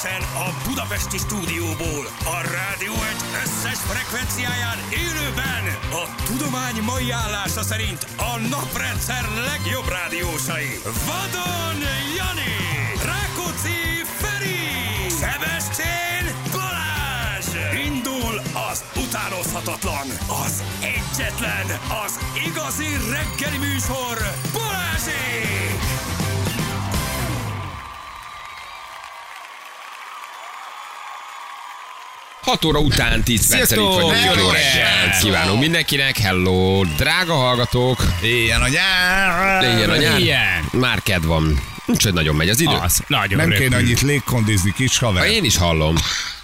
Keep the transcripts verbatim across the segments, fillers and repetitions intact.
Egyenesen a budapesti stúdióból, a Rádió egy összes frekvenciáján élőben a tudomány mai állása szerint a naprendszer legjobb rádiósai. Vadon Jani, Rákóczi Feri, Sebestyén Balázs. Indul az utánozhatatlan, az egyetlen, az igazi reggeli műsor, Balázsék! hat óra után tíz perccel itt vagyunk. Jó reggelt kívánunk mindenkinek. Hello, drága hallgatók. Éljen a nyár. Éljen a nyár. Már kedv van. Úgyhogy nagyon megy az idő. Az, nagyon Nem röpül. kéne annyit légkondizni, kis haver. Én is hallom.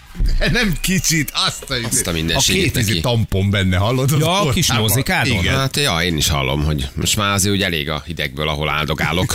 Nem kicsit, azt a, Azt a a mindenségét két izi neki. tampon benne, hallod? Az Ja, a kis orrában. nózikádon? Igen. Hát ja, én is hallom, hogy most már azért úgy elég a hidegből, ahol áldogálok.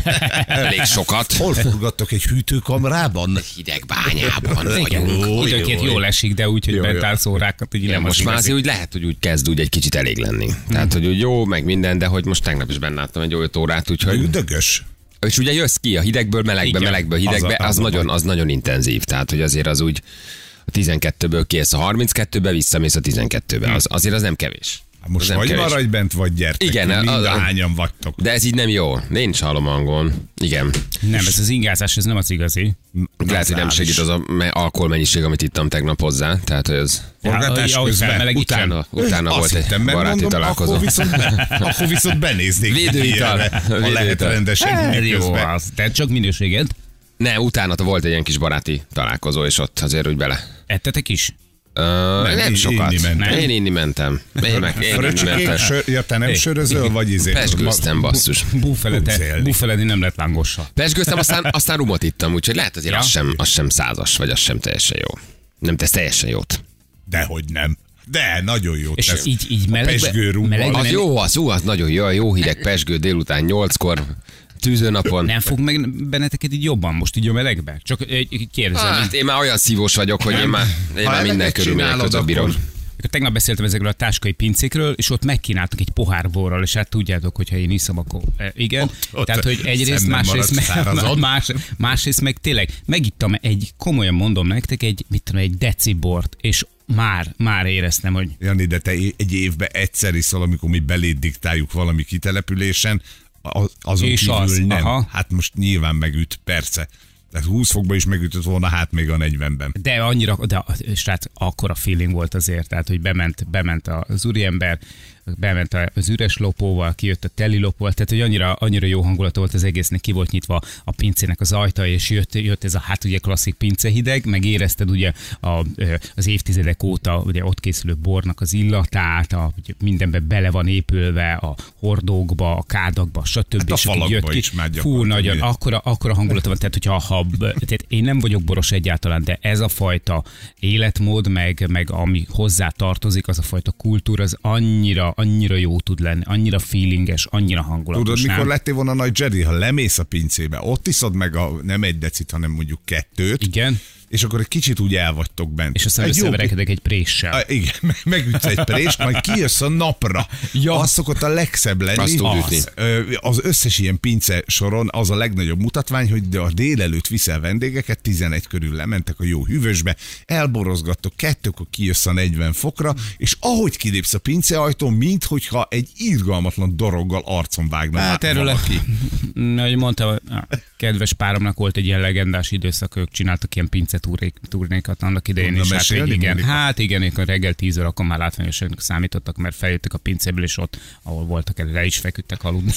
Elég sokat. Hol forgattok, egy hűtőkamrában? Hideg bányában Igen, vagyunk. időnként jól esik, de úgy, hogy Jó, jó. bent állsz órákat, így Igen, nem most az már igazi. azért úgy lehet, hogy úgy kezd úgy egy kicsit elég lenni. Tehát, hogy úgy jó, meg minden, de hogy most tegnap is benne láttam egy öt órát, úgyhogy... Üdögös. És ugye jössz ki a hidegből, melegbe, Igen, melegből, hidegbe, az a- az, az a nagyon, baj. az nagyon intenzív. Tehát, hogy azért az úgy a tizenkettőből kész a harminckettőbe, visszamész a tizenkettőbe. Az, azért az nem kevés. Most Az nem vagy kevés. maradj bent, vagy gyertek. Igen, mind a- a- a hányan vagytok. De ez így nem jó. Én is hallom angolon. Igen. Nem, ez az ingázás, ez nem az igazi. Lehet, hogy nem segít az a me- alkoholmennyiség, amit ittam tegnap hozzá. Tehát, hogy ez... Forgatás Ja, ahogy közben. felmelegítsen. Utána, utána Azt volt egy hittem, mert baráti mondom, találkozó. Akkor viszont, be, akkor viszont benéznék. Védőital. ilyenre, Ha lehet Védőital. rendesen Hát, inni jó, közben. az. Tehát csak minőséged. Ne, utána volt egy ilyen kis baráti találkozó, és ott azért úgy bele. Ettetek is? Uh, nem, nem én- sokat. inni mentem. Én inni mentem. Én meg én inni Fröccskék, mentem. sör, ja, te nem sörözöl, vagy izé? Pesgőztem, basszus. Búfeledi Búzelni. búfeledi nem lett lángossal. Pesgőztem, aztán, aztán rumot ittam, úgyhogy lehet azért Ja. az, sem, az sem százas, vagy az sem teljesen jó. Nem tesz teljesen jót. Dehogy nem. De, nagyon jó. És tesz. így, így A melegbe, pesgőrumban. melegbe Az nem, jó, az jó, az nagyon jó, jó hideg pesgő délután nyolckor, tűzőnapon. nem fog meg benneteket így jobban most így a melegbe? Csak egy- kérdezem. Hát én már olyan szívós vagyok, hogy én már, én Ha már minden eleget körülmények csinálod, között bírom. akkor- Tegnap beszéltem ezekről a táskai pincékről, és ott megkínáltak egy pohár borral, és hát tudjátok, hogyha én iszom, akkor e, igen. Ott- ott Tehát, hogy egyrészt, szem nem másrészt marad meg, szárazon. más, másrészt meg tényleg megittam egy, komolyan mondom nektek, egy, mit tudom, egy deci bort, és már, már éreztem, hogy Jani, de te egy évben egyszer iszol, amikor mi beléd diktáljuk valami kitelepülésen, az- azon És kívül az, nem. aha. Hát most nyilván megüt, persze. Tehát húsz fokba is megütött volna, hát még a negyvenben. de annyira, de srác, akkora feeling volt azért, tehát, hogy bement, bement az úriember, bement az üres lopóval, kijött a teli lopóval, tehát, hogy annyira, annyira jó hangulata volt az egésznek, ki volt nyitva a pincének az ajta, és jött, jött ez a hát ugye klasszik pincehideg, meg érezted ugye a, az évtizedek óta ugye ott készülő bornak az illatát, a, ugye mindenbe bele van épülve, a hordókba, a kádakba, stb. Hát a És akkor falakba jött ki. is már Fú, gyakorlatilag, nagyon, ugye? akkora, akkora hangulata van, tehát hogyha ha, tehát én nem vagyok boros egyáltalán, de ez a fajta életmód, meg, meg ami hozzá tartozik, az a fajta kultúra, az annyira, annyira jó tud lenni, annyira feelinges, annyira hangulatos. Tudod, mikor nem? lettél volna nagy Jerry, ha lemész a pincébe, ott iszod meg a, nem egy decit, hanem mondjuk kettőt, Igen, és akkor egy kicsit úgy el vagytok bent. és aztán Egy jó összeverekedek egy préssel. Ah, igen, meg- megütsz egy prést, majd kijössz a napra. Ja. Az szokott a legszebb lenni. Azt tud ütni. Az, ö, az összes ilyen pince soron az a legnagyobb mutatvány, hogy de a délelőtt viszel vendégeket, tizenegy körül lementek a jó hűvösbe, elborozgattok kettőkor kijössz a negyven fokra, és ahogy kilépsz a pince ajtón, minthogyha egy irgalmatlan doroggal arcon vágna Hát már erről, valaki. ahogy mondtam, a kedves páromnak volt egy ilyen legendás időszak, ők csináltak ilyen pince túrék- turnékat annak idején, Tudna és hát mesélni, igen, Monika? hát igen, ők a reggel tíz órakor már látványosan számítottak, mert feljöttek a pincéből, és ott, ahol voltak, le is feküdtek aludni.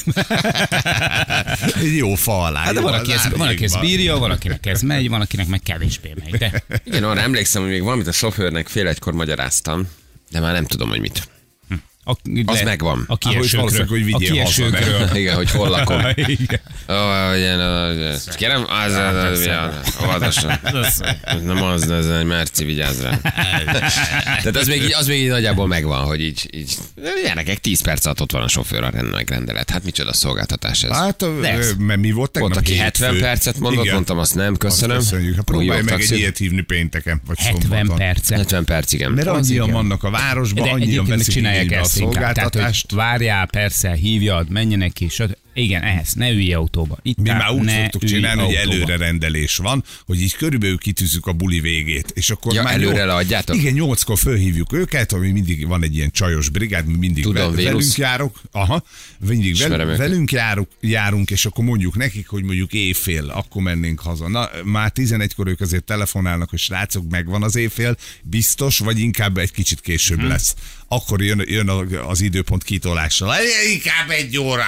Egy jó fa alá. Hát de jó, van, aki az ezt, van, aki ezt árnyékban. bírja, van, akinek ez megy, van, akinek meg kevésbé megy. De Igen, arra emlékszem, hogy még valamit a sofőrnek fél egykor magyaráztam, de már nem tudom, hogy mit. a, Az de, megvan. A Ahhoz valószínűleg, hogy kiesőkről. A vigyél haza, kiesőkről. Igen, hogy hol lakom. Igen. Ó, igen, az- kérem, az, az, az, az, óvatosan. Nem az, ez egy merci, vigyázz rá. Tehát az még, így, az még így nagyjából megvan, hogy így, így gyerekek, tíz perc alatt ott van a sofőr a rend- megrendelet. Hát micsoda szolgáltatás ez. Hát, ö, ez. mert mi volt tegnap? Volt, aki hétfő. hetven percet mondott, Igen. mondtam, azt nem, köszönöm. Azt köszönjük. Hát Új próbálj meg egy jogtaxit. ilyet hívni pénteken, vagy hetven szombaton. percet. hetven perc, igen. Mert Az annyian igen. vannak a városban, De annyian egyébként meg veszik csinálják igénybe a ezt inkább. Tehát, hogy szolgáltatást. várjál, persze, hívjad, menjenek ki, stb. Igen, ehhez, ne ülj autóba. Itt Mi áll, már úgy ne szoktuk ülj csinálni, hogy autóba. előre rendelés van, hogy így körülbelül kitűzzük a buli végét. És akkor Ja, már előre nyolc- leadjátok? Igen, nyolckor fölhívjuk őket, ami mindig van egy ilyen csajos brigád, mi mindig Tudom, ve- Vénusz. velünk járok. Aha, mindig Ismerem vel- őket. velünk járunk, járunk, és akkor mondjuk nekik, hogy mondjuk éjfél, akkor mennénk haza. Na, már tizenegykor ők azért telefonálnak, hogy srácok, megvan az éjfél, biztos, vagy inkább egy kicsit később Mhm. lesz. Akkor jön, jön a- az időpont kitolással. Inkább egy óra.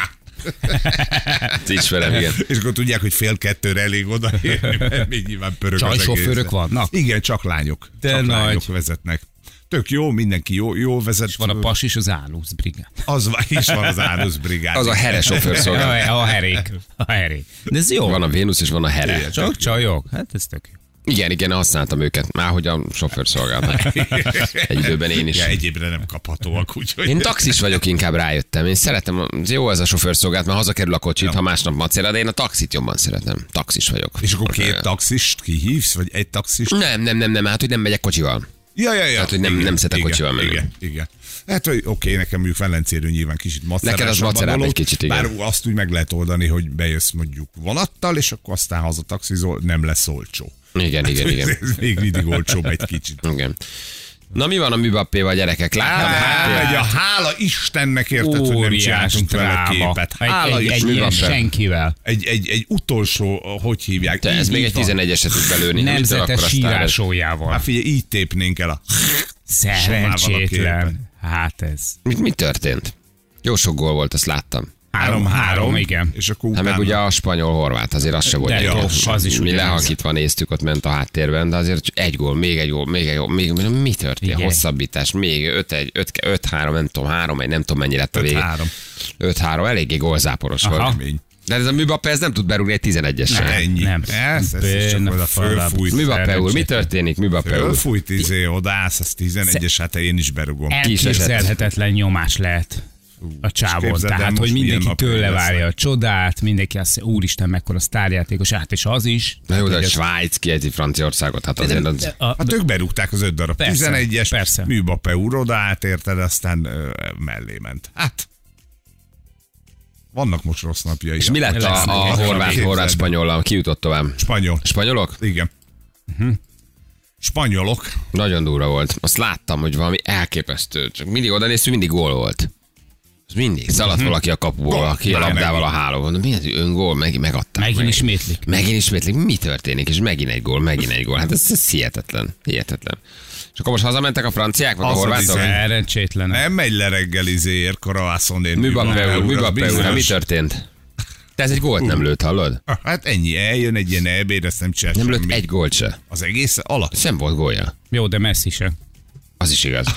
Ismerem, igen. És akkor tudják, hogy fél kettőre elég odaérni, mert még nyilván pörög az Csajsofőrök egész. vannak? Igen, csak lányok. De csak nagy. lányok vezetnek. Tök jó, mindenki jó, jó vezet. És van a pas és az ánusz brigád. Az van, is van az Ánusz brigád. Az a here sofőrszolgálat. A, a herék. A herék. De ez jó. Van a Vénusz és van a here. Igen. Csak csajok. Hát ez tök jó. Igen, igen, használtam őket. Már hogy a sofőrszolgálat. Egy időben én is. Ja, egyébre nem kaphatóak, úgyhogy... Én taxis vagyok, inkább rájöttem. Én szeretem, ez jó ez a sofőrszolgálat, mert hazakerül a kocsit, ha másnap macera, de én a taxit jobban szeretem. Taxis vagyok. És akkor két taxist kihívsz, vagy egy taxist? Nem, nem, nem, nem, hát hogy nem megyek kocsival. Ja, ja, ja. Hát, hogy nem- Igen, nem szeretek igen, kocsival menni. Igen, igen. Hát, hogy oké, nekem mondjuk Velencéről nyilván kicsit macerásabb. Neked az macerább a dolog, egy kicsit, igen. Bár azt úgy meg lehet oldani, hogy bejössz mondjuk vonattal, és akkor aztán haza taxizol, nem lesz olcsó. Igen, igen, igen. Ez még mindig olcsóbb egy kicsit. igen. Na mi van a Mbappéval, gyerekek? Láttam a Á, háttérben. megy a hála Istennek érted, hogy nem Óriás csináltunk vele dráma. képet. Egy, Hála egy, egy Istennek. ilyen Mbappé. senkivel. Egy, egy, egy utolsó, hogy hívják? Te, ez Így- még így egy van. tizenegyeset tud belőni. Mitől akkor Nemzetes aztán ez- sírásójával. Hát figyelj, így tépnénk el a... Szerencsétlen. Hát ez. Mi, mi történt? Jó sok gól volt, azt láttam. Három-három, igen. És akkor Hát utána... meg ugye a spanyol-horvát, azért az se volt. De egy jó, gól. az is Mi ugyanaz. lehakítva néztük, ott ment a háttérben, de azért csak egy gól, még egy gól, még egy gól, még mi történt? Igen. Hosszabbítás, még öt három, nem tudom, három egy, nem tudom mennyi lett a vége. öt-három. öt három, eléggé gólzáporos Aha. volt. Kemény. De ez a Mbappé, ez nem tud berúgni egy tizenegyessel. Ennyi. Nem. Ez, ez is csak Bőn oda falap. fölfújt. Mbappé úr, mi Szerencsétlen. történik Mbappé úr? Fölfújt, izé, odász, az tizenegyes, hát én is berugom. Ki is esett. Elképzelhetetlen nyomás lehet a csávon. képzeld el, Tehát, most hogy milyen mindenki napjaim tőle várja lesznek. a csodát, mindenki azt mondja, úristen, mekkora sztárjátékos, hát és az is. Na jó, de a Tehát, hogy Svájc kiejti Franciaországot, hát azért az... ez- a- Hát ők berúgták az öt darab Persze, tizenegyes, persze. Mbappé úr odaállt, érted, aztán ö, mellé ment. Hát, vannak most rossz napjai. És mi lett a, Lesznek. a horvát, Képzeld. horvát spanyollal? Ki jutott tovább? Spanyol. Spanyolok? Igen. Mhm. Spanyolok. Nagyon durva volt. Azt láttam, hogy valami elképesztő. Csak mindig oda néztünk, mindig gól volt. Az mindig. Szaladt valaki a kapuból, Gól. aki a Már labdával a megint. hálóban. De mi az öngól? Meg, megadták. Megint meg. ismétlik. Megint ismétlik. Mi történik? És megint egy gól, megint egy gól. Hát ez, ez hihetetlen. Hihetetlen. És akkor most hazamentek a franciák, vagy a Az a horvátok? bizony. Szerencsétlen. Nem megy le reggelizéért, Karavászonér. Mbappé úr, Mbappé úr, hát mi történt? Te ez egy gólt nem lőtt, hallod? Hát ennyi, eljön egy ilyen elbér, ezt nem csinál Nem lőtt semmi. egy gólt se. Az egész alatt. Sem volt gólja. Jó, de Messi se. Az is igaz.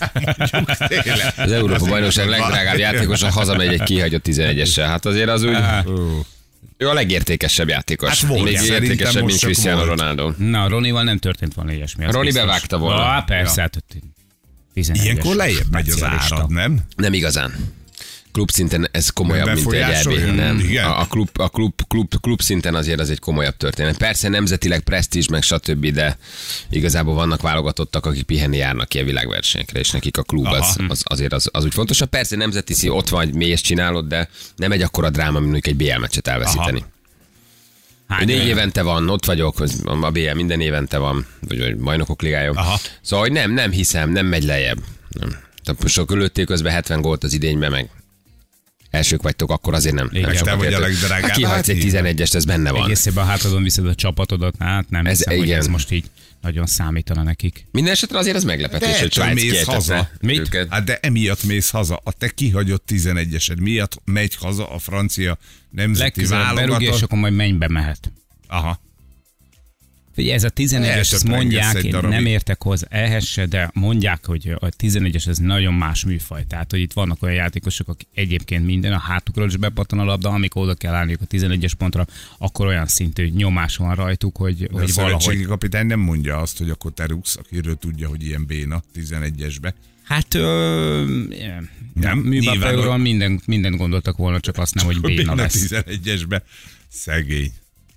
Tényleg. Az Európa Bajnokság legdrágább játékosa hazamegy egy kihagyott tizenegyessel. Hát azért az úgy... Ó. Ő a legértékesebb játékos. Hát volt, Még szerintem értékesebb, most mint csak Cristiano volt. Ronaldo. Na, Ronival nem történt volna ilyesmi. az Roni biztos. bevágta volna. Ah, persze, hát ott tizenegyes Ilyenkor lejjebb megy az specialista. árad, nem? Nem igazán. Klub szinten ez komolyabb, Nem mint egy é bé. befolyásolja? Nem. Igen? A, a, klub, a klub, klub, klub szinten azért az egy komolyabb történet. Persze nemzetileg presztízs, meg stb., de igazából vannak válogatottak, akik pihenni járnak ki a világversenyekre, és nekik a klub az, az, azért az, az úgy fontos. Persze nemzeti szín, ott vagy, mi ezt csinálod, de nem egy akkora dráma, mint mondjuk egy bé el meccset elveszíteni. Aha. Hát, Négy évente van, ott vagyok, az- a bé el minden évente van, vagy, vagy bajnokok ligája. Aha. Szóval, hogy nem, nem hiszem, nem megy lejjebb. Nem. Tehát sok lőtték közben hetven gólt az idényben, meg elsők vagytok, akkor azért nem. Igen. nem sokat Te vagy a értük. legdrágább. Hát kihagysz egy Hát tizenegyest, ez benne van. egészében a hátadon viszed a csapatodat, hát nem Ez- hiszem, hogy igen. ez most így nagyon számítana nekik. Minden esetre azért az meglepetés, De hogy ettől Svájc mész kiejtette haza. Mit? őket. Hát de emiatt mész haza. A te kihagyott tizenegyesed miatt megy haza a francia nemzeti Legközelebb berúgja, és válogatott. akkor majd mennybe mehet. Aha. Figyelj, ez a tizenegyes, ezt Eltöprengesz mondják, egy én darabig. nem értek hozzá ehhez se, de mondják, hogy a tizenegyes ez nagyon más műfaj. Tehát, hogy itt vannak olyan játékosok, akik egyébként minden, a hátukról is bepattan a labda, amikor oda kell állniuk a tizenegyes pontra, akkor olyan szintű nyomás van rajtuk, hogy, De a hogy valahogy... szövetségi kapitány nem mondja azt, hogy akkor te rúgsz, akiről tudja, hogy ilyen béna tizenegyesbe. Hát, ö, Nem, nem, nyilván, Mbappéról hogy- minden, mindent gondoltak volna, csak azt nem, hogy béna Béna lesz. tizenegyesbe. Szegény.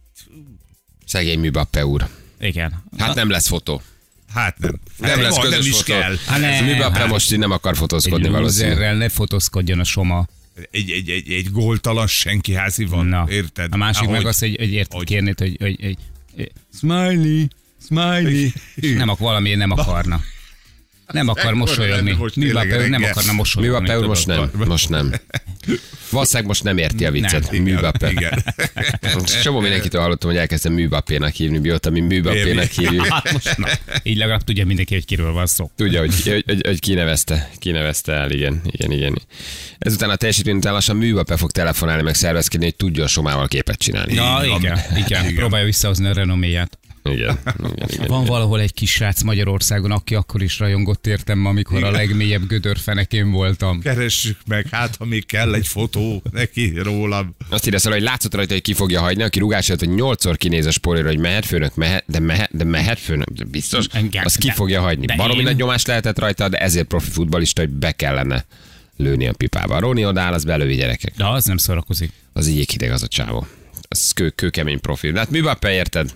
Szegény Mbappé úr. Igen. Hát nem lesz fotó. Hát nem. Nem lesz van, közös nem is fotó. kell. Hát nem, Mbappé hát- most így nem akar Egy fotózkodni valószínűleg. lúzerrel ne fotózkodjon a Soma. Egy, egy, egy, egy góltalan senki házi van, Na. érted? A másik Ahogy, meg az, hogy, hogy érted, hogy- kérnéd, hogy, hogy, hogy, hogy smiley, smiley, és nem ak valamiért nem akarna. Nem akar mosolyogni. Most Műbapé tényleg nem reggel. akarna mosolyogni. Műbapé úr most nem, most nem. Valószínűleg most nem érti a viccet. Igen, Műbapé. igen. Csomó mindenkitől hallottam, hogy elkezdtem Műbapénak hívni, mióta mi Műbapének hívjuk. Hát most na. Így legalább tudja mindenki, hogy kiről van szó. Tudja, hogy, hogy, hogy, hogy kinevezte, kinevezte el, igen, igen, igen. Ezután a teljesítmény után lassan Műbapé fog telefonálni, meg szervezkedni, hogy tudjon Somával képet csinálni. Ja, Így van. igen, igen, Igen. próbálja visszahozni a renoméját. Igen, igen, igen. Van valahol egy kis srác Magyarországon, aki akkor is rajongott értem, amikor a legmélyebb gödörfenekén voltam. Keressük meg, hát ha még kell egy fotó neki rólam. Azt írja szóval, hogy látszott rajta, hogy ki fogja hagyni, aki rugás előtt, hogy nyolcszor kinéz a spórira, hogy mehet főnök, mehet, de mehet, de mehet főnök, de biztos, Engem, az ki de- fogja hagyni. de Baromi én- nagy nyomás lehetett rajta, de ezért profi futballista, hogy be kellene lőni a pipába. Róni odáll, az belővi gyerekek. De az nem szórakozik. Az így hideg az a csávó. Az kő, kőkemény profi. De hát Mbappé, érted?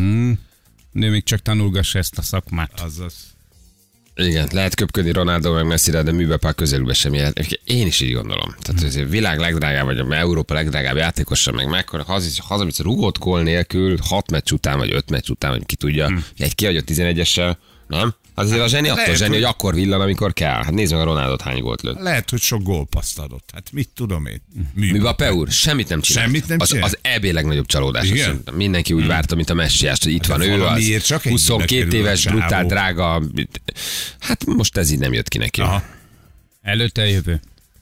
Nő még csak tanulgassa ezt a szakmát. Azaz. Igen, lehet köpködni Ronaldo meg Messire, de Mbappé közelülbe sem jelent. Én is így gondolom. Tehát ez a világ legdrágább, vagy a Európa legdrágább játékosa, meg mekkora hazavisz, hazavisz rugott gól nélkül, hat meccs után, vagy öt meccs után, vagy ki tudja, hmm. egy kihagyott tizenegyessel, nem? Hát azért a zseni attól lehet, zseni, hogy... hogy- akkor villan, amikor kell. Hát nézd meg a Ronaldot, hány gólt lőtt. Lehet, hogy sok gólpaszt adott. Hát mit tudom én. Mbappé úr, semmit nem csinált. Semmit nem az, csinált? az é bé legnagyobb csalódása. Igen? Szerintem. Mindenki úgy várta, mint a messiást, hogy itt van ő, az valamiért csak ennyibe huszonkettő kerül a éves, csávó. brutál, drága. Hát most ez így nem jött ki neki. Aha. Előtte a jövő.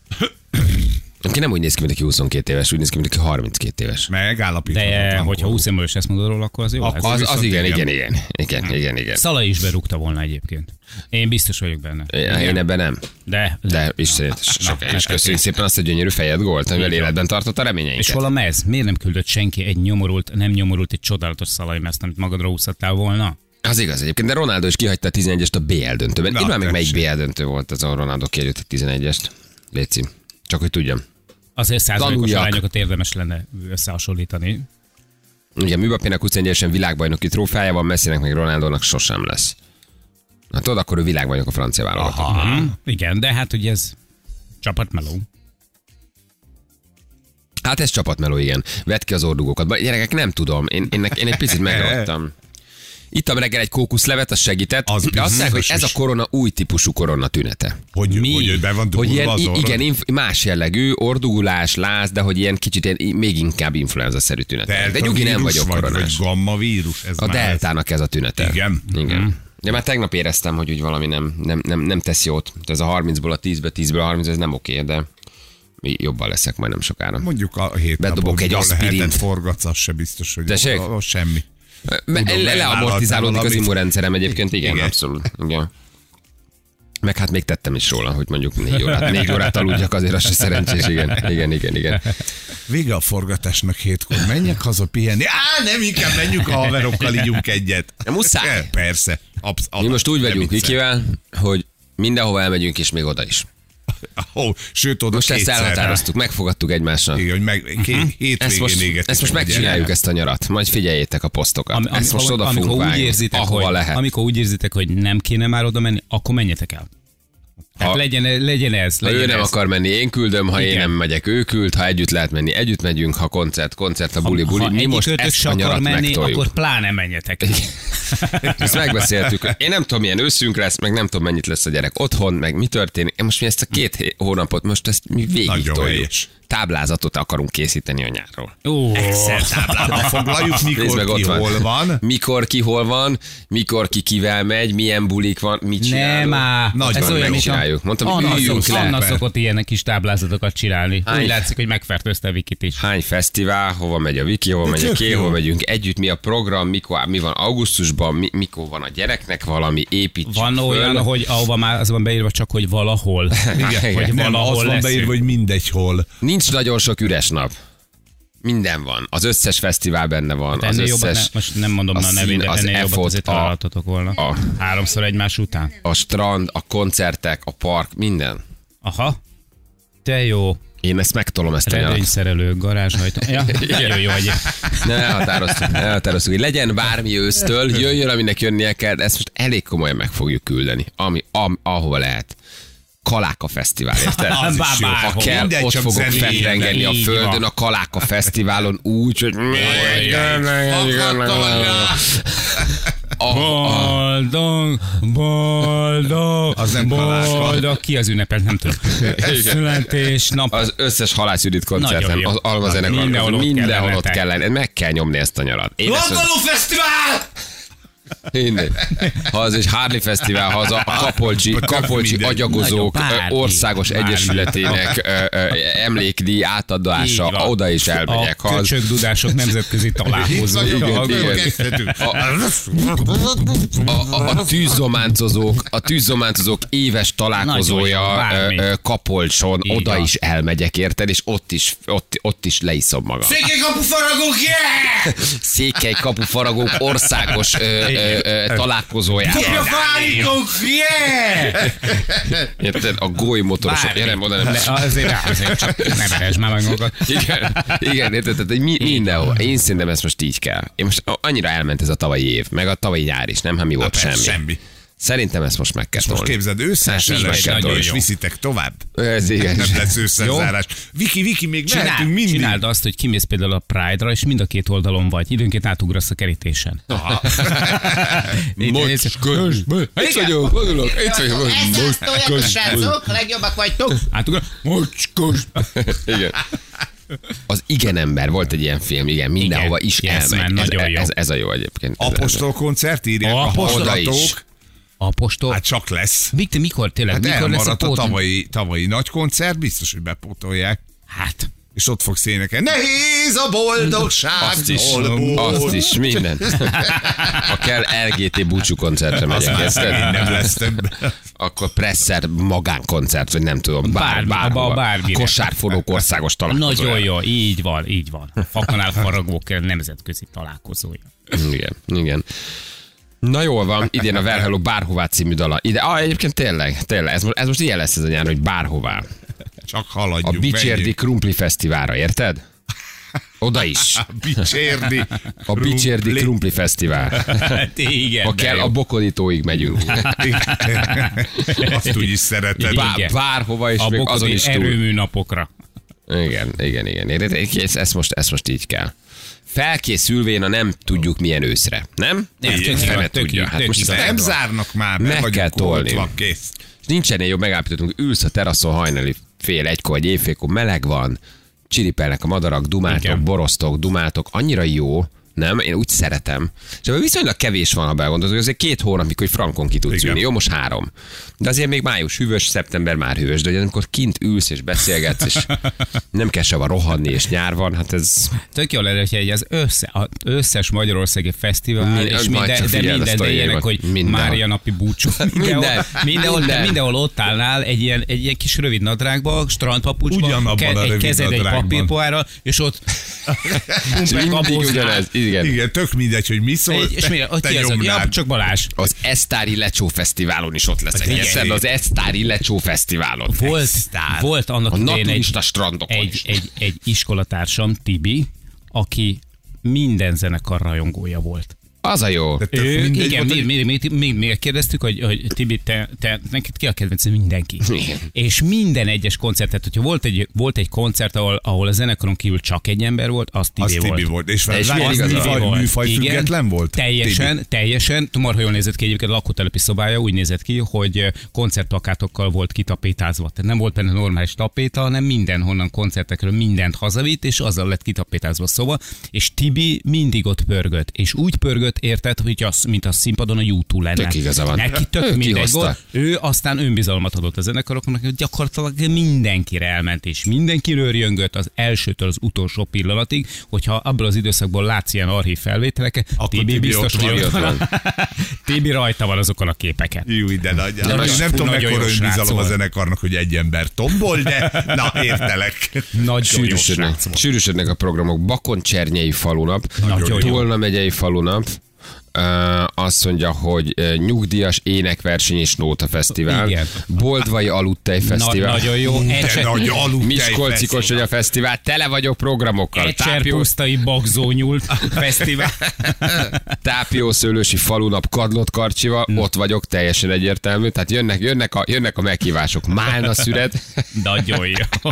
Aki nem úgy néz ki, mint aki huszonkét éves, úgy néz ki, mint aki harminckét éves. Megállapíthatatlan. De hogyha korú. húsz évből is ezt mondod róla, akkor az jó. Akkor Ez- Az, az viszont igen, igen. igen, igen, igen, igen, igen. Szalai is berúgta volna egyébként. Én biztos vagyok benne. Ja, én ebben nem. De, De Istenét, sokáig is köszönjük szépen azt a gyönyörű fejed gólt, amivel életben tartott a És reményeinket. hol a mez? Miért nem küldött senki egy nyomorult, nem nyomorult, egy csodálatos Szalai mezt, amit magadra húzhattál volna? Az igaz egyébként, de Ronaldo is kihagyta a tizenegyest a bé el döntőben. Na, Írd már meg, melyik tessék. bé el döntő volt az, a Ronaldo kihagyott a tizenegyest. Léci. Csak hogy tudjam. Azért százalékos Tanuljak. arányokat érdemes lenne összehasonlítani. Igen, Mbappének huszonegyesen világbajnoki trófája van, Messinek meg Ronaldónak sosem lesz. Na tudod, akkor ő világbajnok a francia válogatott. Aha. Igen, de hát ugye ez csapatmeló. Hát ez csapatmeló, igen. Vedd ki az ordugókat. Ba- Gyerekek, nem tudom. Én, én, én egy picit megragadtam. Ittam reggel egy kókuszlevet, az segített. Az De azt mondják, hogy biztos ez a is. korona új típusú korona tünete. Hogy, Mi? hogy ő be van Hogy ilyen, durva az i- orrod? igen, inf- más jellegű, ordugulás, láz, de hogy ilyen kicsit ilyen, i- még inkább influenza-szerű tünete. De Delta nyugi, nem vírus vagyok vagy, koronás. Vagy gamma vírus. Ez A már deltának ez a tünete. Igen? Igen. De már tegnap éreztem, hogy úgy valami nem, nem, nem, nem tesz jót. Ez a harmincból a tízbe, tízből a harminc, ez nem oké, de jobban leszek majd nem sokára. Mondjuk a hét Bedobok egy napodból aspirint. hetet forgatsz, az se biztos, hogy Tessék? az semmi. Le- Tudom, le- Leamortizálódik leállaltál az valamit. immunrendszerem egyébként, igen, Igen. abszolút. Igen. Meg hát még tettem is róla, hogy mondjuk négy órát, négy órát aludjak, azért az se szerencsés, igen, igen, igen, igen. Vége a forgatásnak hétkor. Menjek haza pihenni. Á, nem, inkább menjünk a haverokkal, ígyunk egyet. De muszáj. Persze. Absz- Mi most úgy nem vagyunk viccel. Vikivel, hogy mindenhova elmegyünk, és még oda is. Ó, sőt, oda Most ezt kétszer. elhatároztuk, megfogadtuk egymással. Igen, hogy meg két hétvégén Ezt most, égetjük ezt most meg megcsináljuk gyerek. ezt a nyarat, majd figyeljétek a posztokat. Ami- ami- ezt most oda amikor fogunk úgy vágni, érzitek, ahova hogy, lehet. Amikor úgy érzitek, hogy nem kéne már oda menni, akkor menjetek el. Tehát Ha- legyen, legyen ez. Ha Legyen ő nem ez. akar menni, én küldöm, ha én Igen. nem megyek, ő küld, ha együtt lehet menni, együtt megyünk, ha koncert, koncert, a buli, buli. Ha Mi most egyikőtök ezt se a akar nyarat menni, megtoljuk. akkor pláne menjetek. Ezt megbeszéltük. Én nem tudom, milyen őszünk lesz, meg nem tudom, mennyit lesz a gyerek otthon, meg mi történik. Most mi ezt a két hé- hónapot, most ezt mi végig Nagyon toljuk. helyes. Táblázatot akarunk készíteni a nyárról. Ó, Táblában foglaljuk, Nézd mikor meg, ki ott van. hol van. Mikor ki hol van, mikor ki kivel megy, milyen bulik van, mit csinálunk. nem á, Nagyon ez olyan, mint a... megcsináljuk. Mondtam, hogy Anna, üljünk szok, le. Anna szokott ilyenek kis táblázatokat csinálni. Hány? Úgy látszik, hogy megfertőzte Vikit is. Hány fesztivál, hova megy a Viki, hova megy a tök Ké, jó. hova megyünk együtt, mi a program, mikor, mi van augusztusban, mi, mikor van a gyereknek valami, építsük Van föl. olyan, hogy ahova már az van beírva csak, hogy valahol. Igen. Hogy Nem, valahol az van leszünk. beírva, hogy mindegy hol. Nincs nagyon sok üres nap. Minden van. Az összes fesztivál benne van. Az Ennél jobban, összes, ne, most nem mondom a a, a nevét, de szín, az ennél jobbat effort, azért a- találhatatok volna. a- Háromszor egymás után. a strand, a koncertek, a park, minden. Aha. Te jó. Én ezt megtolom, ezt a nyarat. Redőnyszerelő, garázshajtó. Ja, nagyon jó egyébként. Ne, elhatároztuk, elhatároztuk, hogy legyen bármi ősztől, jöjjön, aminek jönnie kell, de ezt most elég komolyan meg fogjuk küldeni, ami, am, ahova lehet. Kaláka Fesztivál, érted? Az is jó. Ha kell, Mindegy, ott csak fogok zenén, fetrengeni a így földön van. a Kaláka Fesztiválon úgy, hogy... A, a, Boldog, boldog, Az nem kaláka. boldog. Ki az ünnepelt, nem tudom. Születés nap. az összes Halász Judit koncerten, Nagyon jó. az Alma zenekar, Mindenhol ott mindenhol kell ott kell lenni. Meg kell nyomni ezt a nyarat. Én ezt az- Fesztivál! Minden. Ha az egy Harley Fesztivál, ha az a Kapolcsi, Kapolcsi mindegy. agyagozók Nagyon, ö, bármi, országos bármi. egyesületének ö, ö, emlékdíj Így átadása, van. oda is elmegyek. A Ha az, köcsögdudások nemzetközi találkozó. Igen, igen. a, a, a tűzzománcozók, a tűzzománcozók éves találkozója Nagyon jó, bármi. ö, ö, Kapolcson, Így oda van. is elmegyek, érted, és ott is, ott, ott is leiszom magam. Kapu faragók, yeah! Székely kapu faragók országos ö, ö, ö, találkozója. Fárikók, yeah! Érted? A gólymotorosok, Bármi. gyere oda, nem. Le- Azért, azért csak ne veresd már meg magad. Igen, igen, érted? Tehát, hogy mi, mindenhol. Én szerintem ezt most így kell. Én most annyira elment ez a tavalyi év, meg a tavalyi nyár is, nem? Hát mi volt semmi. Semmi. Szerintem ezt most meg kell Most tolni. képzeld, ősszel Ezt se is meg lesz kell semmi, tolni. és viszitek tovább. Ez igen. Nem lesz összezárás. Viki, Viki, még Csinál, mehetünk mindig. csináld azt, hogy kimész például a Pride-ra, és mind a két oldalon vagy. Időnként átugrasz a kerítésen. Most, itt vagyok, vonulok, itt vagyok. Szóljatok, srácok, legjobbak vagytok. Átugrasz, mocskos. Igen. Az Igen ember, volt egy ilyen film, igen, mindenhova Igen, is Yes elmegy. Man, Ez, nagyon jó. ez, ez a jó egyébként. Ez- Apostol koncert írják a Apostol- Oda is. hallgatók. Apostol. Hát csak lesz. Viktor, mikor tényleg? Hát mikor lesz a elmaradt a pót? tavalyi, tavalyi nagy koncert, biztos, hogy bepótolják. Hát, És ott fogsz énekelni. Nehéz a boldogság. Azt is, dolgból. azt is, minden. Ha kell el gé té búcsú koncertre Az megyek, már érted? megint nem lesz több. Akkor Presser magánkoncert, vagy nem tudom, bár, Bármi, bárhova. abba bármire. Kosárforrók országos találkozója. nagyon jó, így van, így van. Fakanál faragók nemzetközi találkozója. Igen, igen. Na jól van, idén a Where Hello Bárhová című dala. Ide, ah, egyébként tényleg, tényleg, ez most, ez most ilyen lesz ez a nyár, hogy bárhová. Csak A haladjunk. Bicsérdi menjünk. Krumpli Fesztiválra, érted? Oda is. Bicsérdi. A Bicsérdi Krumpli Fesztivál. Hát igen, Ha de kell, jó. a Bokodítóig megyünk. Azt úgy is szereted. Bá, Igen. bárhova is, A még azon bokodi is túl. erőmű napokra. Igen, igen, igen. Érted? Ez, ez, most, ez most így kell. Felkészülvén a nem tudjuk milyen őszre. Nem? Nem, Így tök fene jó, tök tudja. jó, Hát tök most jó. ezt Nem nem zárnak már, Meg meg vagyunk, kell tolni. ott van, kész. Nincsenél jobb, megállapítottunk, ülsz a teraszon hajnali fél egykor, vagy éjfélkor, meleg van, csiripelnek a madarak, dumáltok, Igen. borosztok, dumáltok, annyira jó, nem? Én úgy szeretem. És ebben viszonylag kevés van, ha begondolod, hogy azért két hónapig, hogy frankon ki tudsz Igen. ülni. Jó, most három. De azért még május hűvös, szeptember már hűvös, de amikor kint ülsz és beszélgetsz, és nem kell sehova rohanni, és nyár van, hát ez... Tök jó lenne, hogyha egy az össze, az összes magyarországi fesztivál, Mi- és majd minden, csak de figyeld minden, azt a de ilyenek, évet. hogy Mindenhol. Mária napi búcsú. Mindenhol, mindenhol, Minden. de mindenhol ott állnál egy ilyen, egy ilyen kis rövid nadrágba, strandpapucsba, Ugyanabban a egy rövid kezed egy nadrágban. papírpohárral, és ott Mindig ugyanez, igen. Igen, tök mindegy, hogy mi szól, Egy, és mire, ott te ki az, ja, nyomnád. csak Balázs. Az Esztári Lecsó Fesztiválon is ott leszek. igen. Érted? Az Esztári Lecsó Fesztiválon. Volt, Extár. volt annak A idején egy, naturista strandokon egy, is. egy, egy iskolatársam, Tibi, aki minden zenekar rajongója volt. Az a jó. De tök Ő, mindegy igen, volt, mi, mi, mi, mi, mi kérdeztük, hogy, hogy Tibi, te, te, neked ki a kedvenc? Mindenki. Igen. És minden egyes koncertet, hogyha volt egy, volt egy koncert, ahol, ahol a zenekaron kívül csak egy ember volt, az Tibi Az volt. Tibi volt. És De és az milyen igaza műfaj, van? műfaj Igen, független volt? Teljesen, Tibi? teljesen. Marha jól nézett ki egyébként a lakótelepi szobája, úgy nézett ki, hogy koncertplakátokkal volt kitapétázva. Tehát nem volt benne normális tapéta, hanem mindenhonnan koncertekről mindent hazavitt, és azzal lett kitapétázva a szoba. És Tibi mindig ott pörgött. És úgy pörgött, érted, hogy az, mint a színpadon a YouTube lenne. Tök igaza van. Neki tök Ő mindegy kihozta. volt. Ő aztán önbizalmat adott a zenekaroknak, hogy gyakorlatilag mindenkire elment, és mindenki rörjöngött az elsőtől az utolsó pillanatig, hogyha abból az időszakból látsz ilyen archív felvételeket, Akkor Tibi Tibi biztos, ott hogy van. ott van. Tibi rajta van azokon a képeken. Jó, ide nagy. Nem, nagyon- nem tudom, nagyon mekkora jó srác önbizalom a volt. zenekarnak, hogy egy ember tombol, de na, értelek. Nagyon jó Sűrűsödnek, srác volt. sűrűsödnek a programok. Bakoncsernyei falunap, Nagyon jó. Tolna megyei falunap, azt mondja, hogy nyugdíjas énekverseny és nóta fesztivál. Igen. Boldvai Aludtej fesztivál. Na, nagyon jó. De nagy aludtej Miskolci fesztivál. Kocsonya fesztivál. Tele vagyok programokkal. Ecserpusztai Bagzónyúl fesztivál. Tápiószőlősi falunap Kadlott Karcsival. Ott vagyok, teljesen egyértelmű. Tehát jönnek, jönnek, a, jönnek a meghívások. Málna szüret. Nagyon jó.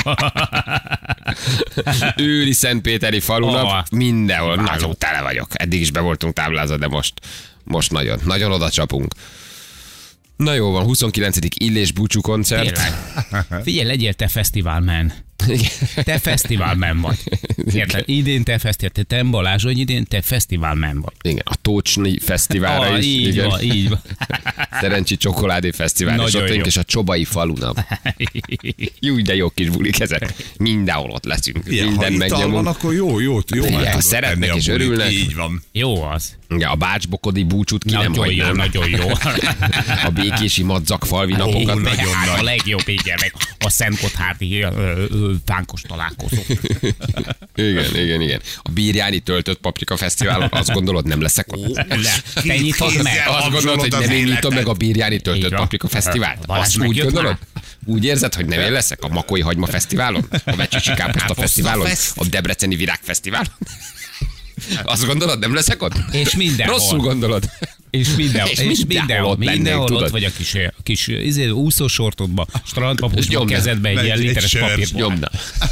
Őri Szentpéteri falunap. Oh. Mindenhol. Nagyon tele vagyok. Eddig is be voltunk táblázat, de most, most nagyon, nagyon oda csapunk. Na jó van, huszonkilencedik Illés búcsú koncert. Tényleg. Figyelj, legyél te fesztiválmen. Te fesztiválmen vagy. Érted? Idén te fesztivál, te Balázs vagy, idén te fesztiválmen vagy. Igen, a Tócsni fesztiválra Ah, is. így igen. van, így van. Szerencsi csokoládé fesztivál, és Nagyon ott vagyunk, jó. és a Csobai falunap. Jó, de jó kis bulik ezek. Mindenhol ott leszünk. Igen, Minden ha ital van, megnyomunk. akkor jó, jó, jó. Igen, meg ha tudod szeretnek tenni a és bulit. örülnek. Így van. Jó az. Igen, a Bács-Bokodi búcsút ki nem Nagyon jó, hagynám. nagyon jó. A békési madzak falvi napokat. Ó, meg- nagyon A nagy. legjobb, igen, meg a Szentgotthárdi ö, ö, pánkos találkozó. Igen, igen, igen. A Bírjáni töltött paprika fesztiválon, azt gondolod, nem leszek ott? Le, te nyitod meg. Kézzel Azt gondolod, hogy kapcsolod nem az én nyitom életed. meg a Bírjáni Így töltött van. paprika fesztivált? Balázs Azt úgy megjött gondolod? már. Úgy érzed, hogy nem én leszek a Makói Hagyma Fesztiválon? A Vecsicsi Káposzta Fesztiválon? Fest. A Debreceni Virág Fesztiválon? Azt gondolod, nem leszek ott? És mindenhol. Rosszul gondolod. És mindenhol, És és mindenhol mindenhol, ott lennék, mindenhol tudod? ott vagy a kis, kis izé, úszósortodba, strandpapucsba, Nyomd. kezedbe egy Meg ilyen egy literes sört. papírból. Nyomna.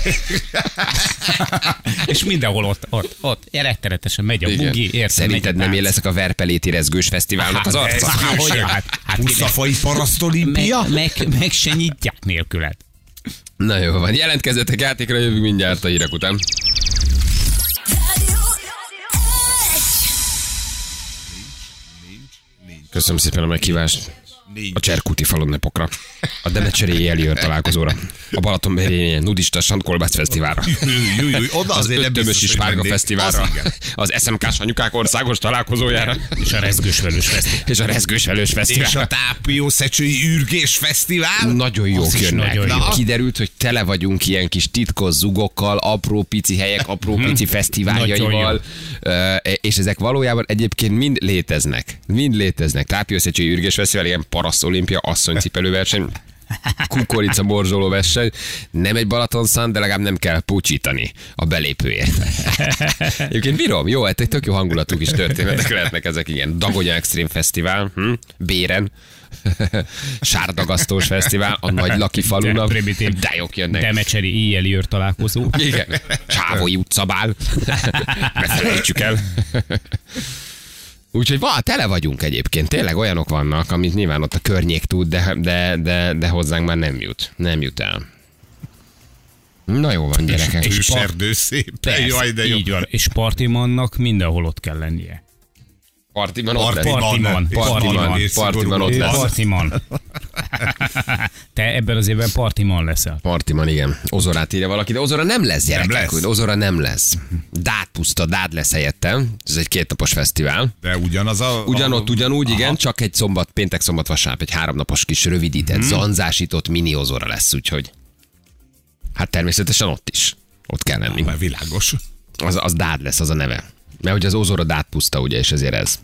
És mindenhol ott, ott, ott, rettenetesen megy a Igen. bugi, érted? Szerinted megy a nem én tánc. leszek a Verpeléti Rezgős Fesztiválnak az arca? Hát, hogy? Hát, hát Pusztafai parasztolimpia? meg, meg, meg se nyitják nélküled. Na jó van, jelentkezzetek játékra, jövünk mindjárt a hírek után. Köszönöm szépen a meghívást. A Cserkuti falon nepokra, a Demecseri éjjeli találkozóra, a Balatonberényen nudista Sandkolbász Fesztiválra, Jú, jú, jú, oda az azért nem Öttömösi biztos, hogy Spárga mennék. Fesztiválra, Az igen. az es em ká-s anyukák országos találkozójára, És a rezgősvelős fesztivál. és a Rezgős Velős És a Fesztiválra. Tápiószecsői űrgés fesztivál? Nagyon jók Az is jönnek. nagyon jó. Kiderült, hogy tele vagyunk ilyen kis titkos zugokkal, apró pici helyek, apró pici fesztiváljaival, Ö, és ezek valójában egyébként mind léteznek. Mind léteznek. Tápiószecsői űrgés fesztivál, ilyen parasztolimpia, asszonycipelőverseny, kukorica borzsoló verseny. Nem egy Balatonszán, de legalább nem kell pucsítani a belépőért. Egyébként bírom, jó, hát egy tök jó hangulatú kis történetek lehetnek ezek, igen. Dagonya Extreme Fesztivál, hm? Béren, Sárdagasztós Fesztivál, a Nagylaki falunak, Primitív. de jók jönnek. Demecseri éjjeli őr találkozó. Igen, Csávói utcabál, ne felejtsük el. Úgyhogy va, tele vagyunk egyébként, tényleg olyanok vannak, amit nyilván ott a környék tud, de, de, de, de hozzánk már nem jut. Nem jut el. Na jó van, gyerekek. És erdő szép. Persze, Jaj, de jó. így van. És Partimannak mindenhol ott kell lennie. Partiban ott lesz. Partiman. Partiman, és Partiman ott szigorú. lesz. Partiman. Te ebben az évben Partiman leszel. Partiman, igen. Ozorát írja valaki, de Ozora nem lesz, gyerekek. lesz. Ozora nem lesz. Dád puszta, Dád lesz helyette. Ez egy kétnapos fesztivál. De ugyanaz a... Ugyanott, a, ugyanúgy, aha. igen, csak egy szombat, péntek, szombat, vasárnap, egy háromnapos kis rövidített, hmm. zanzásított mini Ozora lesz, úgyhogy hát természetesen ott is. Ott kell lenni. Már világos. Az, az Dád lesz, az a neve. Mert hogy az Ozora Dád puszta, ugye, és ezért ez.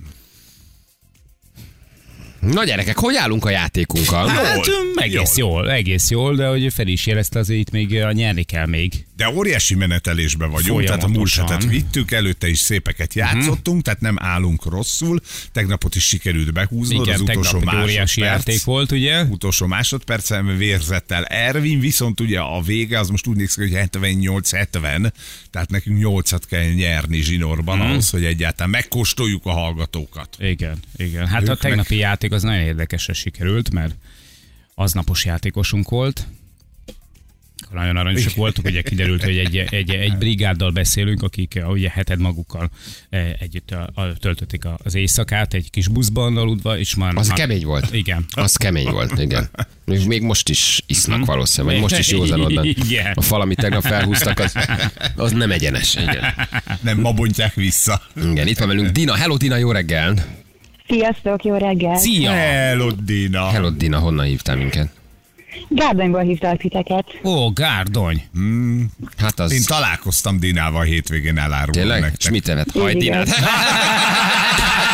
Na gyerekek, hogy állunk a játékunkkal? Hát egész jól. jól, egész jól, de hogy Feri is jelezte, azért itt még uh, nyerni kell még. De óriási menetelésben vagyunk, tehát a múlt Folyamatosan. hetet vittük, előtte is szépeket játszottunk, tehát nem állunk rosszul. Tegnapot is sikerült behúznod, Igen, az utolsó tegnap egy óriási másodperc. játék volt, ugye? Utolsó másodpercen vérzett el Ervin, viszont ugye a vége az most úgy néz ki, hogy hetvennyolc hetven, tehát nekünk nyolcat kell nyerni zsinórban Mhm. ahhoz, hogy egyáltalán megkóstoljuk a hallgatókat. Igen, igen. Hát Ők a tegnapi meg- játék az nagyon érdekesen sikerült, mert aznapos játékosunk volt. Nagyon aranyosak voltunk, ugye kiderült, hogy egy, egy, egy brigáddal beszélünk, akik eh, ugye heted magukkal eh, együtt a, a, töltötték a- az éjszakát, egy kis buszban aludva, és már... Az már, kemény volt. Igen. Az kemény volt, igen. Még, még most is isznak valószínűleg, vagy most is józanodnak. Igen. A fal, amit tegnap felhúztak, az, az nem egyenes. Igen. Nem ma bontják vissza. igen, itt van velünk Dina. Hello Dina, jó reggel! Sziasztok, jó reggel! Szia! Hello, Dina. Hello Dina, honnan hívtál minket? Gárdonyból hívtalak titeket. Ó, Gárdony. Hát az... Én találkoztam Dinával hétvégén, elárulom Tényleg? És nektek. mit evett? Haj, Igen. Dinát?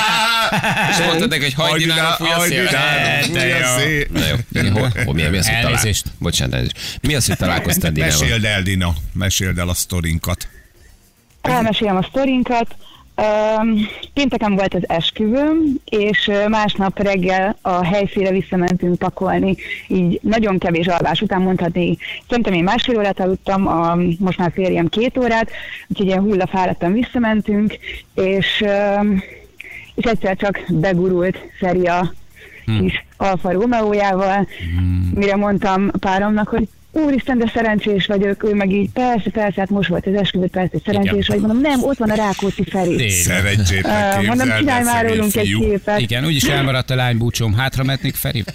És mondtad neki, hogy hajdinára fúj a szél. Fúj a szél. Na jó, hol, hol, mi, mi az, hogy talál... Elnézést. Bocsánat, elnézést. Mi az, hogy találkoztál Dinával? Meséld el, Dina. Meséld el a sztorinkat. Elmesélem a sztorinkat. Um, pénteken volt az esküvőm, és uh, másnap reggel a helyszínre visszamentünk pakolni, így nagyon kevés alvás után mondhatni. Szerintem én másfél órát aludtam, a, most már férjem két órát, úgyhogy ilyen hullafáradtan visszamentünk, és, um, és egyszer csak begurult Feri a hmm. kis Alfa Romeójával, hmm. mire mondtam páromnak, hogy úristen, de szerencsés vagyok, ő meg így, persze, persze, hát most volt az esküvő, persze, szerencsés vagy, mondom, nem, ott van a Rákóczi Feri. Szerencsétlen uh, mondom, csinálj már rólunk egy képet. Igen, úgyis elmaradt a lánybúcsom, hátra metnék Feri.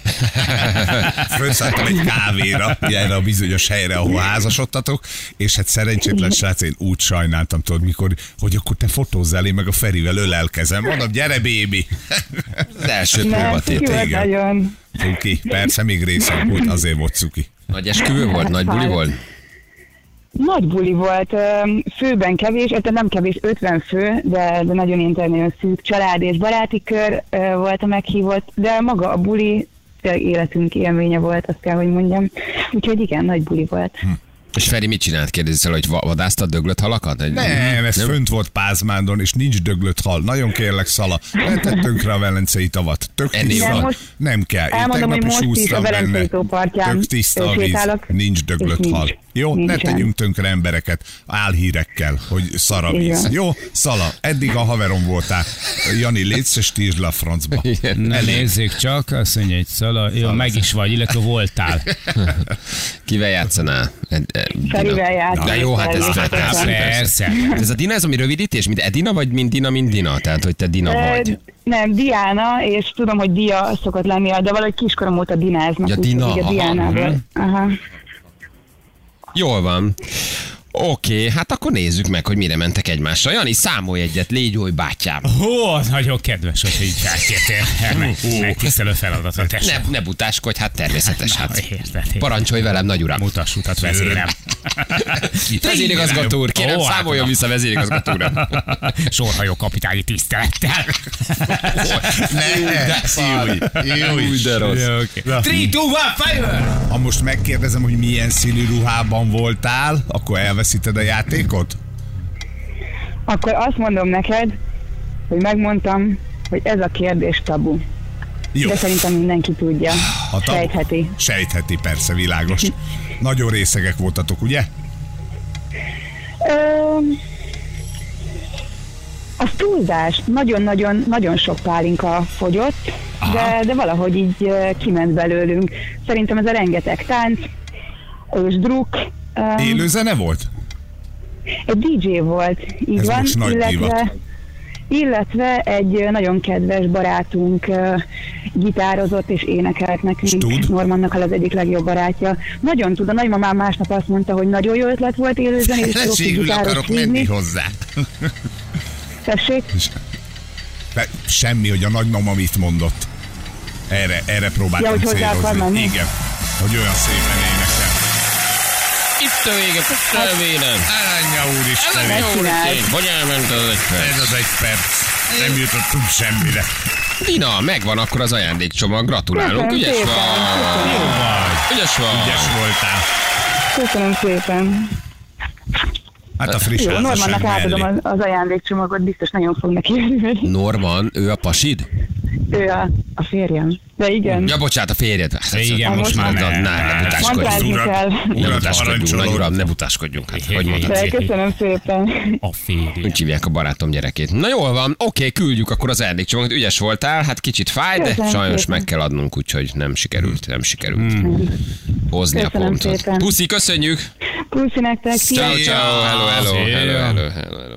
Fölszálltam egy kávéra, erre a bizonyos helyre, ahol házasodtatok, és hát szerencsétlen srác, én úgy sajnáltam, tudod, mikor, hogy akkor te fotózzál, én meg a Ferivel ölelkezem. Mondom, gyere, bébi. Az első próbatétel. Nagyon. Cuki, persze, még részem volt, azért volt cuki. Nagy esküvő volt? Nagy buli volt? Nagy buli volt, főben kevés, tehát nem kevés, ötven fő, de, de nagyon nagyon szűk család és baráti kör volt a meghívott, de maga a buli életünk élménye volt, azt kell, hogy mondjam. Úgyhogy igen, nagy buli volt. Hm. És Feri mit csinált? Kérdezel, hogy vadásztad döglött halakat? Nem, ez nem? Fönt volt Pázmándon, és nincs döglött hal. Nagyon kérlek, Szala, lehetett tönkre a velencei tavat. Tök tiszta, nem kell. Én elmondom, hogy most is a Velencei tó partján tök tiszta a víz, nincs döglött hal. Jó, nincsen. Ne tegyünk tönkre embereket álhírekkel, hogy szar a víz. Jó, Szala, eddig a haverom voltál. Jani, létsz, és tírsd le a francba. Ne nézzük csak, azt mondja, hogy Szala, jó, meg is vagy, illetve voltál. Kivel játszanál? Ferivel játszanál. De jó, hát ez persze. persze. Ez a Dina, ez ami rövidítés, mint Edina, vagy mint Dina, mint Dina? Tehát, hogy te Dina vagy. Nem, Diana, és tudom, hogy Dia szokott lenni, de valahogy kiskorom óta dináznak. Ja, Dina, úgy, a Diánából. Aha. Jól van. Oké, okay, hát akkor nézzük meg, hogy mire mentek egymásra. Jani, számolj egyet, légy oly bátyám. Ó, nagyon kedves, hogy így felkértél. Megtisztelő feladatot. Ne, ne butáskodj, hát természetes. Hát. Parancsolj velem, nagy uram. Mutass utat, vezérem. Vezérigazgató úr, kérem, számoljon vissza, vezérigazgató úr. Sorhajó kapitányi tisztelettel. Ne, jó, de rossz. három, kettő, egy, fire! Ha most megkérdezem, hogy milyen színű ruhában voltál, akkor elveszíted a játékot? Akkor azt mondom neked, hogy megmondtam, hogy ez a kérdés tabu. Jó. De szerintem mindenki tudja. A tabu. Sejtheti. Sejtheti, persze, világos. Nagyon részegek voltatok, ugye? Ö, az túlzás. Nagyon-nagyon nagyon sok pálinka fogyott, de, de valahogy így kiment belőlünk. Szerintem ez a rengeteg tánc és druk. Élő zene volt? Egy dé dzsé volt, így ez van, most nagy illetve, illetve egy nagyon kedves barátunk uh, gitározott és énekelt nekünk. Normannak az egyik legjobb barátja. Nagyon tud, a nagymamám másnap azt mondta, hogy nagyon jó ötlet volt élőzenét, és Feleségül gitáros akarok hívni. menni hozzá. Tessék? De semmi, hogy a nagymama mit mondott. Erre, erre próbáltam ja, célozni. Igen, hogy olyan szépen énekel. Itt a vége, itt a vége. Ányja úristen. Ez jó, hogy elment az egy perc. Ez az egy perc. Nem jutottunk semmire. Dina, megvan akkor az ajándékcsomag. Gratulálunk. Ügyes vagy. Jó vagy. Ügyes vagy. Ügyes voltál. Köszönöm szépen. Hát a friss jó, Normannak átadom az, az ajándékcsomagot, biztos nagyon fog neki örülni. Norman, ő a pasid? Ő a, a férjem. De igen. Ja, bocsánat, a férjed. Igen, most már ne. Ne, ne butáskodjunk. Ne butáskodjunk, nagy uram, ne butáskodjunk. Hát, hogy mondhatsz? Köszönöm szépen. A férjem. Úgy hívják a barátom gyerekét. Na jól van, oké, küldjük akkor az ajándékcsomagot. Ügyes voltál, hát kicsit fáj, de köszönöm sajnos szépen. meg kell adnunk, úgyhogy nem sikerült, nem sikerült hozni köszönöm a pontot. Szépen. Puszi, köszönjük! Puszi nektek, ciao, ciao, hello, hello, hello, hello, hello, hello.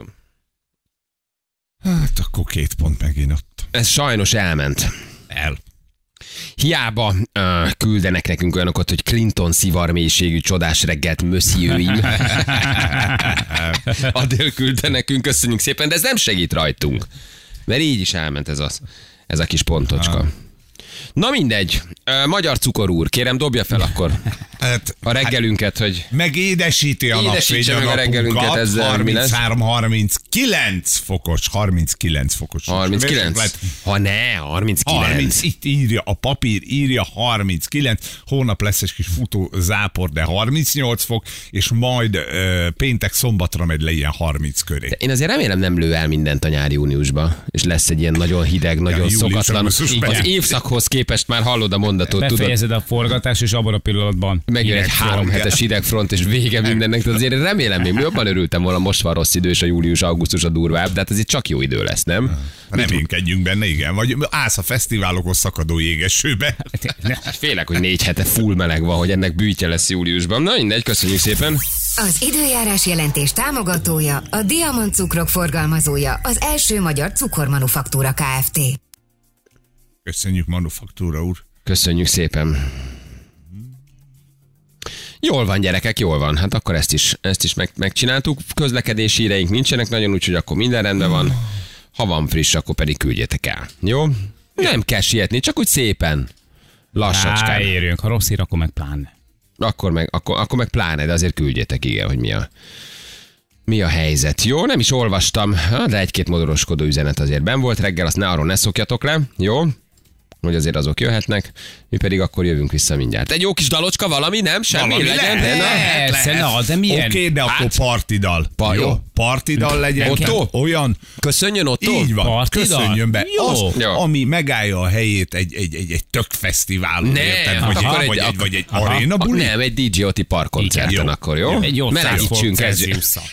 Hát akkor két pont megint ott. Ez sajnos elment. El. Hiába uh, küldenek nekünk olyanokat, hogy Clinton szivarmélységű csodás reggelt mössziőim. Adél küldte nekünk, köszönjük szépen, de ez nem segít rajtunk. Mert így is elment ez, az, ez a kis pontocska. Na mindegy, uh, Magyar Cukor úr, kérem dobja fel akkor Hát, a reggelünket, hogy megédesíti a Édesítse napfény a meg a reggelünket napunkat. ezzel, mi lesz? harminchárom harminckilenc fokos, harminckilenc fokos. harminckilenc? Lehet- Ha ne, harminckilenc. harminc, itt írja, a papír írja harminckilenc, hónap lesz egy kis futó zápor, de harmincnyolc fok, és majd ö, péntek szombatra megy le ilyen harminc köré. Én azért remélem nem lő el mindent a nyár júniusba, és lesz egy ilyen nagyon hideg, nagyon július, szokatlan. augusztus, Az igen. évszakhoz képest már hallod a mondatot, tudod? Befejezed a forgatás, és abban a pillanatban Megjön egy hideg három front. hetes hidegfront, és vége mindennek. De azért remélem, én jobban örültem volna, most van rossz idő, és a július-augusztus a durvább, de hát ez itt csak jó idő lesz, nem? Reménykedjünk benne, igen. Vagy állsz a fesztiválokhoz szakadó jégesőbe. Félek, hogy négy hete full meleg van, hogy ennek bűtje lesz júliusban. Na mindegy, köszönjük szépen. Az időjárás jelentés támogatója, a Diamant cukrok forgalmazója, az első magyar cukormanufaktúra Kft. Köszönjük, Manufaktúra úr. Köszönjük szépen. Jól van, gyerekek, jól van. Hát akkor ezt is, ezt is meg, megcsináltuk. Közlekedési ideink nincsenek nagyon, úgyhogy akkor minden rendben van. Ha van friss, akkor pedig küldjétek el. Jó? Nem kell sietni, csak úgy szépen. Lassacskán. Ráérjünk, ha rossz ír, akkor meg pláne. Akkor meg, akkor, akkor meg pláne, de azért küldjétek, igen, hogy mi a, mi a helyzet. Jó, nem is olvastam, de egy-két modoroskodó üzenet azért benn volt reggel, azt ne arról ne szokjatok le, jó? Hogy azért azok jöhetnek, mi pedig akkor jövünk vissza mindjárt. Egy jó kis dalocska, valami, nem? Semmi Valami legyen? lehet, Na, lehet, persze, lehet. na, de milyen? Oké, de akkor Hát- partidal. Pa- jó? jó. Partidal legyen. Otto? Olyan. Köszönjön, Otto. Így van, Partidal? köszönjön be. Jó. Az, Jó. ami megállja a helyét egy, egy, egy, egy tök fesztiválon, Nem, érted? hát Vagy, akkor egy, egy- vagy, egy, akkor- vagy egy Aha. aréna buli. Nem, egy dé jé Oti parkkoncerten Igen, jó. akkor, jó? Egy jó Melegítsünk ezzel. Celsiusszal.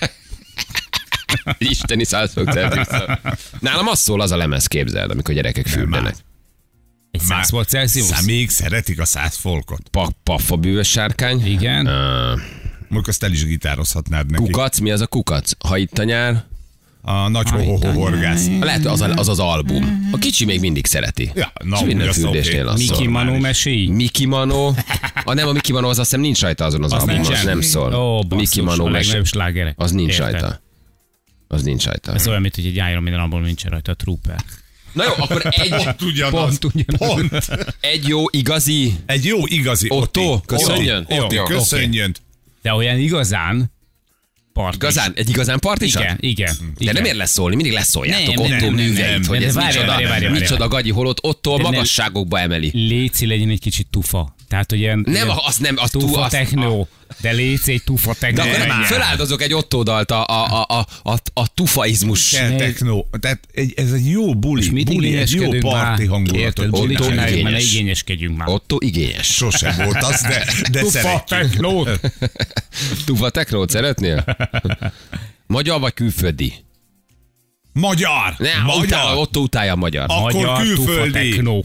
Egy isteni száz fok Celsiusszal. Nálam az szól, az a lemez, képzeld, amikor gyerekek fürdenek. Egy száz volt Celsius? Szá, még szeretik a száz folkot. Pa- Paffa bűvös sárkány. Igen. Uh, Mondjuk azt el is gitározhatnád neki. kukac, mi az a kukac? Ha itt a nyár, A nagy ho-ho-ho horgász. lehet az, a- az az album. A kicsi még mindig szereti. Ja, na, És minden úgy azt fürdésnél oké. az Miki szól. Manó meséi? Miki Manó. A nem, a Miki Manó az azt hiszem nincs rajta azon az albumon, az nincsen? nem szól. Ó, A basszus, Miki Manó a mes- legnagyobb slágerek. az nincs Érted? rajta. Az nincs rajta. Ez olyan, mint hogy egy Iron Maiden album nincsen rajta a Trooper. Na jó, akkor egy, Pont ugyanaz. Pont ugyanaz. Pont. egy jó, igazi Egy jó igazi Otto, Oti. köszönjön. Oti, Oti, Jó, köszönjön. De olyan igazán parti. igazán, egy igazán partisat? Igen, igen. De igen. nem ér leszólni, mindig leszóljátok Nem, nem, Otto nem, nem, műveit, nem, hogy de ez várj, micsoda, várj, várj, várj. micsoda gagyi, holott Otto a De nem- magasságokba emeli. Léci legyen egy kicsit tufa. Tehát, hogy ilyen... Nem, ilyen az nem, az tú- tufa az- techno. De léci egy tufa De techno. akkor nem, menjen. föláldozok egy Otto dalt a, a, a, a, a, a tufaizmus. Kell techno. Tehát egy, ez egy jó buli, És mit buli egy jó igényeskedünk már? parti hangulatot Érted, bulit Otto csinálni. csináljuk, mert ne igényes. igényeskedjünk már. Otto igényes. Sose volt az, de, de Tufa szeretjük. technót. Tufa technót szeretnél? Magyar vagy külföldi? Magyar! Nem, utál, Magyar! Otto utálja a magyar. Akkor Magyar tufa külföldi. techno.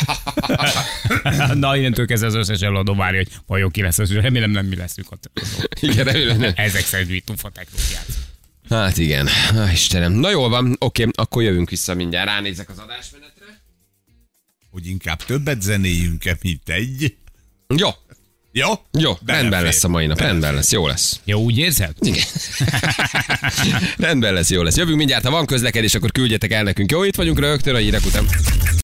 Na, innentől kezdve az összes eladó várja, hogy vajon ki lesz az, remélem nem mi leszünk ott. Igen, remélem nem. Ezek szerint mi tufa technót játszunk. Hát igen. Há, Istenem. Na jól van, oké, akkor jövünk vissza mindjárt. Ránézek az adásmenetre. Hogy inkább többet zenéljünk-e, mint egy. Jó, Jó? jó, rendben Belefér. lesz a mai nap, rendben lesz, jó lesz. Jó, úgy érzed? Igen. Rendben lesz, jó lesz. Jövünk mindjárt, ha van közlekedés, akkor küldjetek el nekünk. Jó, itt vagyunk rögtön a hírek után.